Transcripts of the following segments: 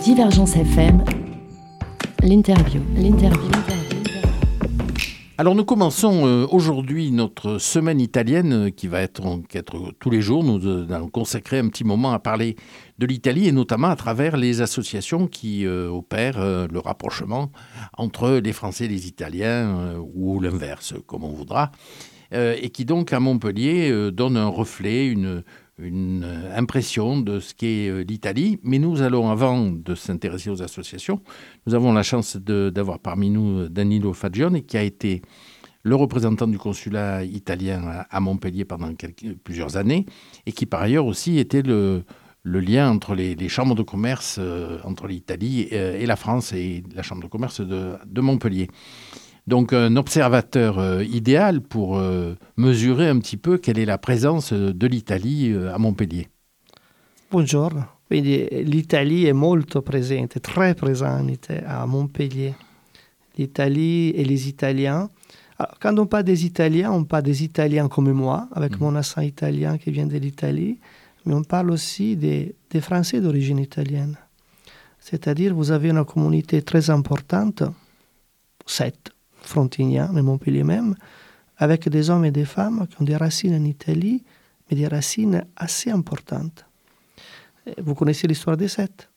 Divergence FM, l'interview. Alors nous commençons aujourd'hui notre semaine italienne qui va être tous les jours. Nous allons consacrer un petit moment à parler de l'Italie et notamment à travers les associations qui opèrent le rapprochement entre les Français et les Italiens ou l'inverse, comme on voudra. Et qui donc à Montpellier donne un reflet, une impression de ce qu'est l'Italie. Mais nous allons, avant de s'intéresser aux associations, nous avons la chance d'avoir parmi nous Danilo Fagione, qui a été le représentant du consulat italien à Montpellier pendant plusieurs années, et qui par ailleurs aussi était le lien entre les chambres de commerce entre l'Italie et la France et la chambre de commerce de Montpellier. Donc un observateur idéal pour mesurer un petit peu quelle est la présence de l'Italie à Montpellier. Buongiorno, quindi l'Italie è molto presente, très présente à Montpellier. L'Italie et les Italiens. Alors, quand on parle des Italiens, on parle des Italiens comme moi, avec mon accent italien qui vient de l'Italie, mais on parle aussi des Français d'origine italienne. C'est-à-dire, vous avez une communauté très importante, 7 Frontignan, mais Montpellier même, avec des hommes et des femmes qui ont des racines en Italie, mais des racines assez importantes. Vous connaissez l'histoire des Sept,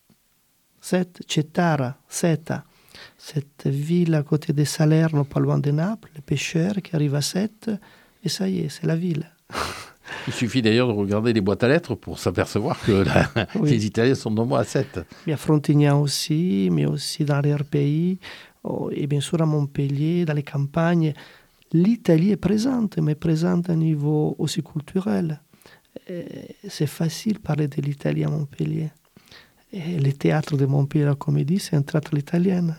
Cettara, Seta, cette ville à côté de Salerno, pas loin de Naples, les pêcheurs qui arrivent à Sète, et ça y est, c'est la ville. Il suffit d'ailleurs de regarder les boîtes à lettres pour s'apercevoir que oui. Les Italiens sont nombreux à Sète. Il y a Frontignan aussi, mais aussi dans l'arrière-pays, et bien sûr à Montpellier, dans les campagnes. L'Italie est présente, mais présente à un niveau aussi culturel. C'est facile de parler de l'Italie à Montpellier. Et le théâtre de Montpellier, la comédie, c'est un théâtre italien.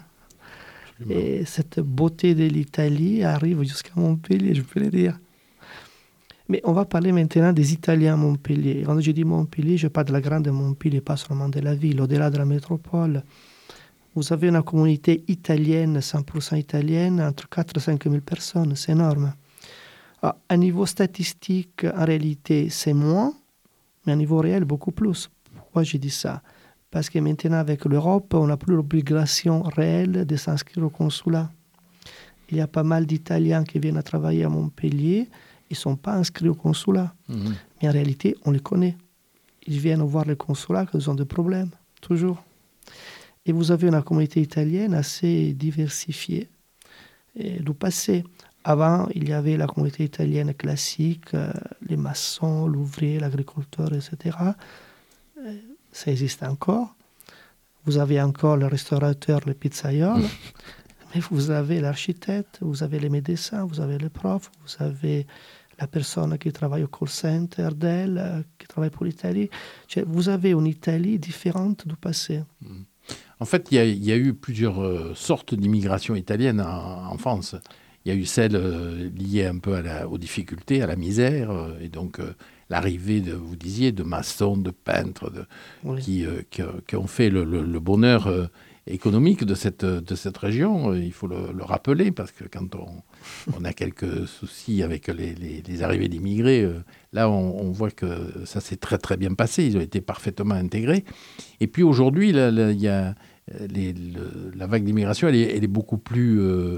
Et cette beauté de l'Italie arrive jusqu'à Montpellier, je peux le dire. Mais on va parler maintenant des Italiens à Montpellier. Quand je dis Montpellier, je parle de la grande Montpellier, pas seulement de la ville, au-delà de la métropole. Vous avez une communauté italienne, 100% italienne, entre 4 et 5 000 personnes, c'est énorme. Alors, à niveau statistique, en réalité, c'est moins, mais à niveau réel, beaucoup plus. Pourquoi je dis ça ? Parce que maintenant, avec l'Europe, on n'a plus l'obligation réelle de s'inscrire au consulat. Il y a pas mal d'Italiens qui viennent à travailler à Montpellier, ils ne sont pas inscrits au consulat. Mais en réalité, on les connaît. Ils viennent voir le consulat quand ils ont des problèmes, toujours. Et vous avez une communauté italienne assez diversifiée du passé. Avant, il y avait la communauté italienne classique, les maçons, l'ouvrier, l'agriculteur, etc. Ça existe encore. Vous avez encore le restaurateur, le pizzaiolo. Mais vous avez l'architecte, vous avez les médecins, vous avez les profs, vous avez la personne qui travaille au call center d'elle, qui travaille pour l'Italie. Vous avez une Italie différente du passé. En fait, il y a eu plusieurs sortes d'immigration italienne en France. Il y a eu celle liée un peu aux difficultés, à la misère, et donc l'arrivée, vous disiez, de maçons, de peintres, qui ont fait le bonheur économique de cette région. Il faut le rappeler, parce que quand on a quelques soucis avec les arrivées d'immigrés, là, on voit que ça s'est très, très bien passé. Ils ont été parfaitement intégrés. Et puis aujourd'hui, il y a la vague d'immigration, elle est beaucoup plus...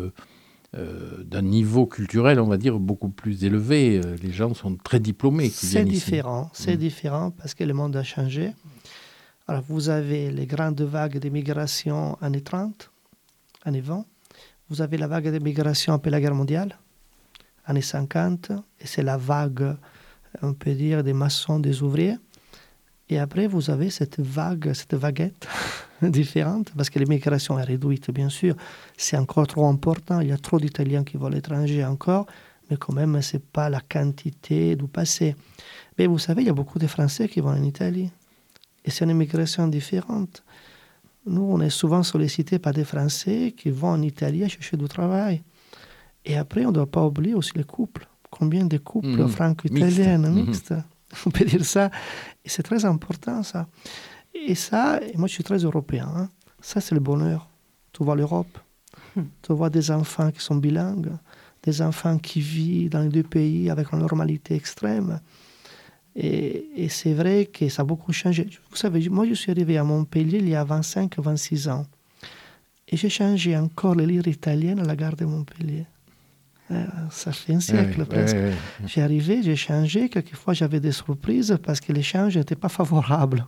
d'un niveau culturel, on va dire, beaucoup plus élevé. Les gens sont très diplômés qui viennent ici. C'est différent parce que le monde a changé. Alors, vous avez les grandes vagues d'immigration années 30, années 20. Vous avez la vague d'immigration après la guerre mondiale, années 50. Et c'est la vague, on peut dire, des maçons, des ouvriers. Et après, vous avez cette vaguette différente, parce que l'immigration est réduite, bien sûr. C'est encore trop important. Il y a trop d'Italiens qui vont à l'étranger encore, mais quand même, ce n'est pas la quantité du passé. Mais vous savez, il y a beaucoup de Français qui vont en Italie. Et c'est une immigration différente. Nous, on est souvent sollicités par des Français qui vont en Italie à chercher du travail. Et après, on ne doit pas oublier aussi les couples. Combien de couples franco-italiens mixtes. On peut dire ça. Et c'est très important, ça. Et ça, et moi, je suis très européen. Hein. Ça, c'est le bonheur. Tu vois l'Europe. Tu vois des enfants qui sont bilingues, des enfants qui vivent dans les deux pays avec une normalité extrême. Et c'est vrai que ça a beaucoup changé. Vous savez, moi, je suis arrivé à Montpellier il y a 25-26 ans. Et j'ai changé encore les livres italiens à la gare de Montpellier. Ça fait un siècle presque. J'ai arrivé, j'ai changé. Quelquefois, j'avais des surprises parce que l'échange n'était pas favorable.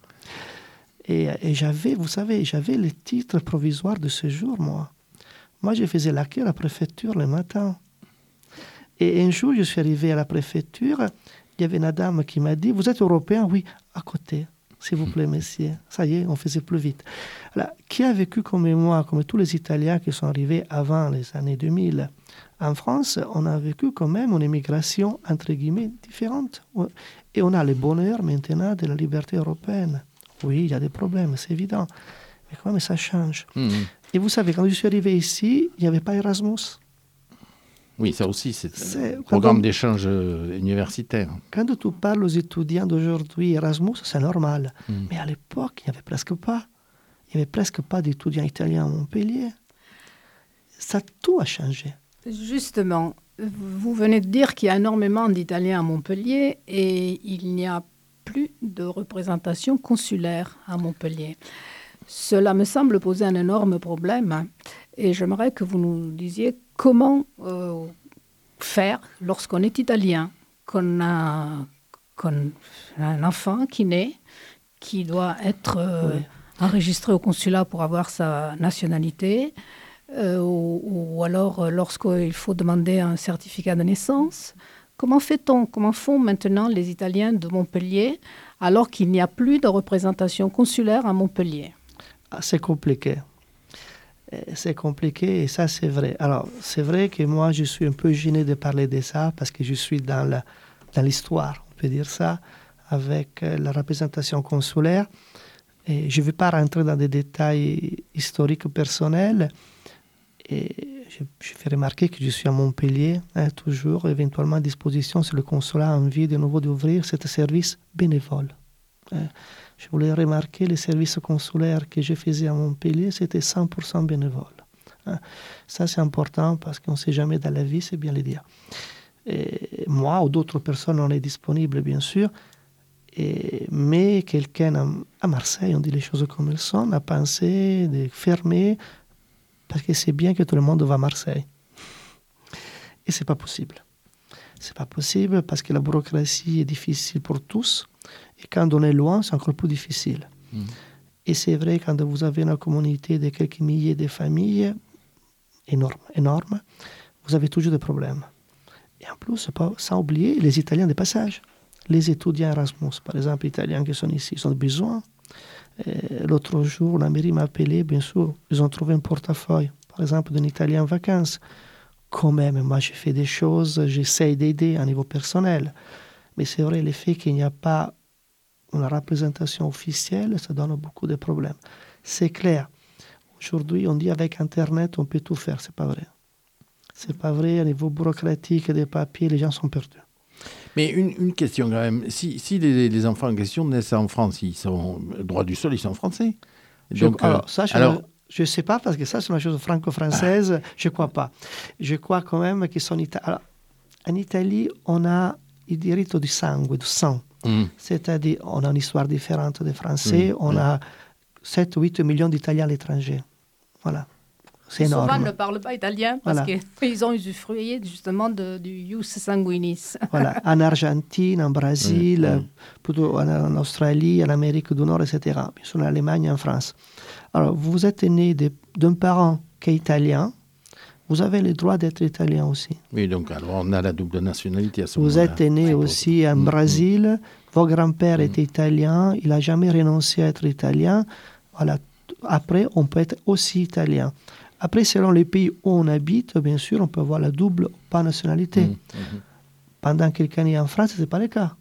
Et j'avais, vous savez, j'avais les titres provisoires de séjour, moi. Moi, je faisais la queue à la préfecture le matin. Et un jour, je suis arrivé à la préfecture. Il y avait une dame qui m'a dit « Vous êtes européen ?» « Oui, à côté. S'il vous plaît, messieurs. » Ça y est, on faisait plus vite. Alors, qui a vécu comme moi, comme tous les Italiens qui sont arrivés avant les années 2000 en France, on a vécu quand même une immigration, entre guillemets, différente. Et on a le bonheur maintenant de la liberté européenne. Oui, il y a des problèmes, c'est évident. Mais quand même, ça change. Et vous savez, quand je suis arrivé ici, il n'y avait pas Erasmus. Oui, ça aussi, c'est un programme d'échange universitaire. Quand tu parles aux étudiants d'aujourd'hui, Erasmus, c'est normal. Mais à l'époque, il n'y avait presque pas. Il n'y avait presque pas d'étudiants italiens à Montpellier. Ça, tout a changé. Justement, vous venez de dire qu'il y a énormément d'Italiens à Montpellier et il n'y a plus de représentation consulaire à Montpellier. Cela me semble poser un énorme problème et j'aimerais que vous nous disiez comment faire lorsqu'on est italien, qu'on a un enfant qui naît, qui doit être enregistré au consulat pour avoir sa nationalité, ou alors lorsqu'il faut demander un certificat de naissance. Comment fait-on, comment font maintenant les Italiens de Montpellier alors qu'il n'y a plus de représentation consulaire à Montpellier? C'est compliqué. C'est compliqué et ça, c'est vrai. Alors, c'est vrai que moi, je suis un peu gêné de parler de ça parce que je suis dans l'histoire, on peut dire ça, avec la représentation consulaire. Et je ne vais pas rentrer dans des détails historiques personnels. Et je fais remarquer que je suis à Montpellier, toujours éventuellement à disposition si le consulat a envie de nouveau d'ouvrir ce service bénévole. Je voulais remarquer les services consulaires que je faisais à Montpellier, c'était 100% bénévole. Ça, c'est important parce qu'on ne sait jamais dans la vie, c'est bien le dire. Et moi ou d'autres personnes, on est disponibles, bien sûr. Mais quelqu'un à Marseille, on dit les choses comme elles sont, a pensé de fermer parce que c'est bien que tout le monde va à Marseille. Et ce n'est pas possible. Ce n'est pas possible parce que la bureaucratie est difficile pour tous. Et quand on est loin, c'est encore plus difficile. Et c'est vrai, quand vous avez une communauté de quelques milliers de familles, énorme, vous avez toujours des problèmes. Et en plus, sans oublier les Italiens de passage. Les étudiants Erasmus, par exemple, italiens qui sont ici, ils ont besoin. L'autre jour, la mairie m'a appelé, bien sûr, ils ont trouvé un portefeuille, par exemple, d'un Italien en vacances. Quand même, moi, j'ai fait des choses, j'essaie d'aider à niveau personnel. Mais c'est vrai, le fait qu'il n'y a pas une représentation officielle, ça donne beaucoup de problèmes. C'est clair. Aujourd'hui, on dit avec Internet, on peut tout faire. C'est pas vrai. C'est pas vrai. Au niveau bureaucratique des papiers, les gens sont perdus. Mais une question quand même. Si les enfants en question naissent en France, ils sont droit du sol, ils sont français. Donc, je ne sais pas, parce que ça, c'est une chose franco-française. Je ne crois pas. Je crois quand même qu'ils sont italiens. En Italie, on a il diritto di sangue, du sang. C'est-à-dire, on a une histoire différente des Français. On a 7-8 millions d'Italiens à l'étranger. Voilà. C'est énorme. Souvent, ne parlent pas italien parce qu'ils ont usufruit justement du ius sanguinis. Voilà. En Argentine, en Brésil, plutôt en Australie, en Amérique du Nord, etc. Bien sûr, en Allemagne, en France. Alors, vous êtes né d'un parent qui est italien. Vous avez le droit d'être italien aussi. Oui, donc alors on a la double nationalité à ce moment-là. Vous êtes né aussi en Brésil. Votre grand-père était italien. Il n'a jamais renoncé à être italien. Voilà. Après, on peut être aussi italien. Après, selon les pays où on habite, bien sûr, on peut avoir la double ou pas nationalité. Pendant quelques années en France, ce n'est pas le cas.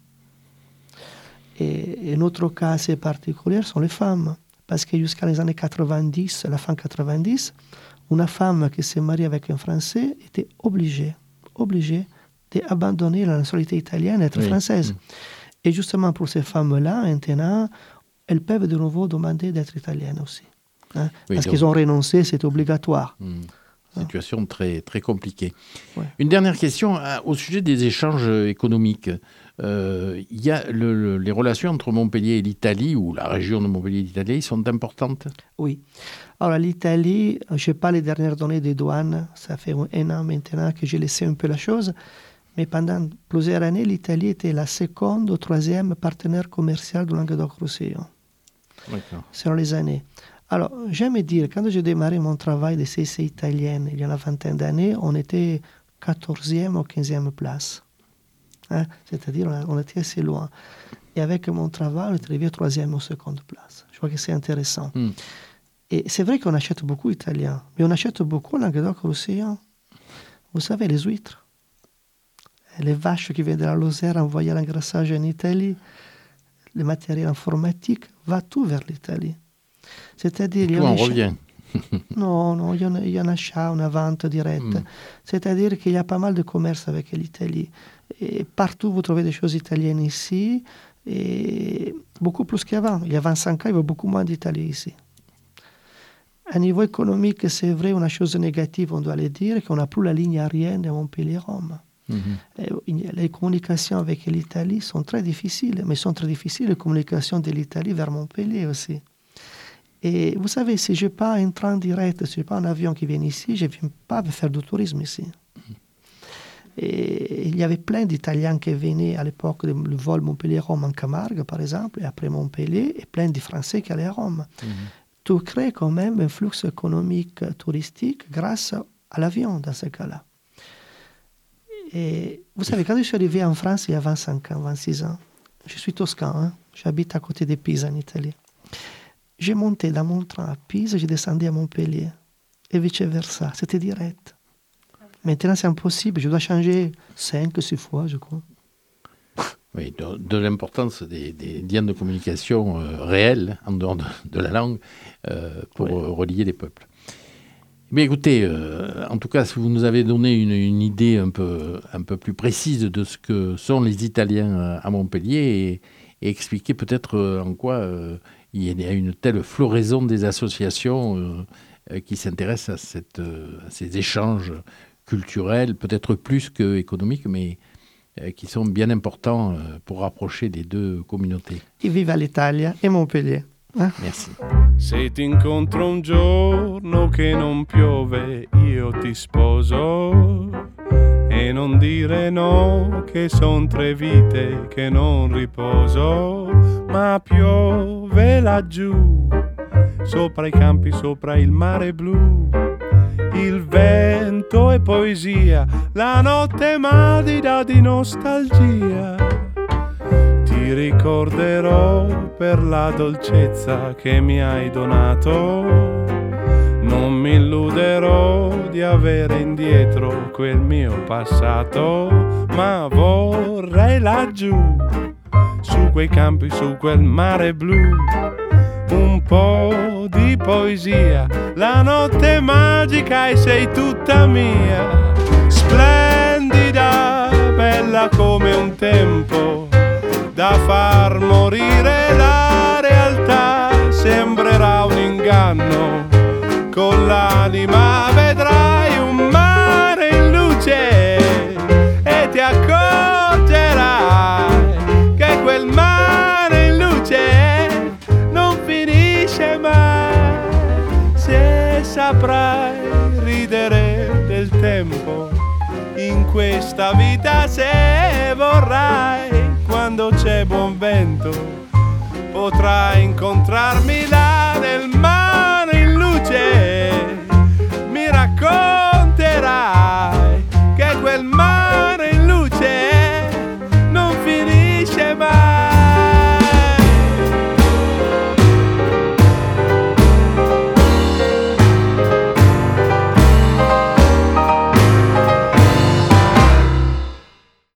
Et notre cas assez particulier sont les femmes. Parce que jusqu'à les années 90, la fin 90, une femme qui s'est mariée avec un Français était obligée d'abandonner la nationalité italienne et être française. Et justement, pour ces femmes-là, maintenant, elles peuvent de nouveau demander d'être italiennes aussi. Parce qu'ils ont renoncé, c'est obligatoire. Situation très, très compliquée. Ouais. Une dernière question au sujet des échanges économiques. Il y a les relations entre Montpellier et l'Italie, ou la région de Montpellier et l'Italie, sont importantes? Oui. Alors, l'Italie, je n'ai pas les dernières données des douanes. Ça fait 1 an maintenant que j'ai laissé un peu la chose. Mais pendant plusieurs années, l'Italie était la seconde ou troisième partenaire commercial du Languedoc-Roussillon. D'accord. Selon les années. Alors, j'aime dire, quand j'ai démarré mon travail de CIC italienne, il y a une vingtaine d'années, on était 14e ou 15e place. Hein? C'est-à-dire, on était assez loin. Et avec mon travail, on est arrivé 3e ou 2e place. Je crois que c'est intéressant. Et c'est vrai qu'on achète beaucoup italien, mais on achète beaucoup Languedoc-Roussillon. Vous savez, les huîtres, les vaches qui viennent de la Lozère envoyées à l'engraissage en Italie, le matériel informatique, va tout vers l'Italie. C'est-à-dire, tout en revient. Non, il y a un achat, une vente directe. C'est-à-dire qu'il y a pas mal de commerce avec l'Italie. Et partout, vous trouvez des choses italiennes ici, et beaucoup plus qu'avant. Il y a 25 ans, il y avait beaucoup moins d'Italie ici. À niveau économique, c'est vrai, une chose négative, on doit le dire, qu'on n'a plus la ligne aérienne de Montpellier-Rome. Les communications avec l'Italie sont très difficiles, mais sont très difficiles les communications de l'Italie vers Montpellier aussi. Et vous savez, si je n'ai pas un train direct, si je n'ai pas un avion qui vient ici, je ne viens pas faire du tourisme ici. Et il y avait plein d'Italiens qui venaient à l'époque du vol Montpellier-Rome en Camargue, par exemple, et après Montpellier, et plein de Français qui allaient à Rome. Tout crée quand même un flux économique touristique grâce à l'avion dans ce cas-là. Et vous savez, quand je suis arrivé en France il y a 25 ans, 26 ans, je suis toscan, hein? J'habite à côté de Pise en Italie. J'ai monté dans mon train à Pise, j'ai descendu à Montpellier et vice-versa, c'était direct. Maintenant c'est impossible, je dois changer 5 ou 6 fois, je crois. Oui, de l'importance des liens de communication réels, en dehors de la langue, pour relier les peuples. Mais écoutez, en tout cas, si vous nous avez donné une idée un peu plus précise de ce que sont les Italiens à Montpellier et expliquer peut-être en quoi il y a une telle floraison des associations qui s'intéressent à ces échanges culturels, peut-être plus qu'économiques, mais qui sont bien importants pour rapprocher les deux communautés. Et viva l'Italia et Montpellier. Merci. Se ti incontro un giorno che non piove, io ti sposo. E non dire no, che son 3 vite che non riposo. Ma piove laggiù, sopra i campi, sopra il mare blu. Il vento è poesia, la notte è madida di nostalgia. Ti ricorderò per la dolcezza che mi hai donato. Non mi illuderò di avere indietro quel mio passato, ma vorrei laggiù, su quei campi, su quel mare blu, un po' di poesia. La notte è magica e sei tutta mia, splendida, bella come un tempo, da far morire la realtà. Sembrerà un inganno, con l'anima vedrai un mare in luce e ti accorgerai che quel mare in luce non finisce mai. Se saprai ridere del tempo in questa vita, se vorrai, quando c'è buon vento potrai incontrarmi là nel mare.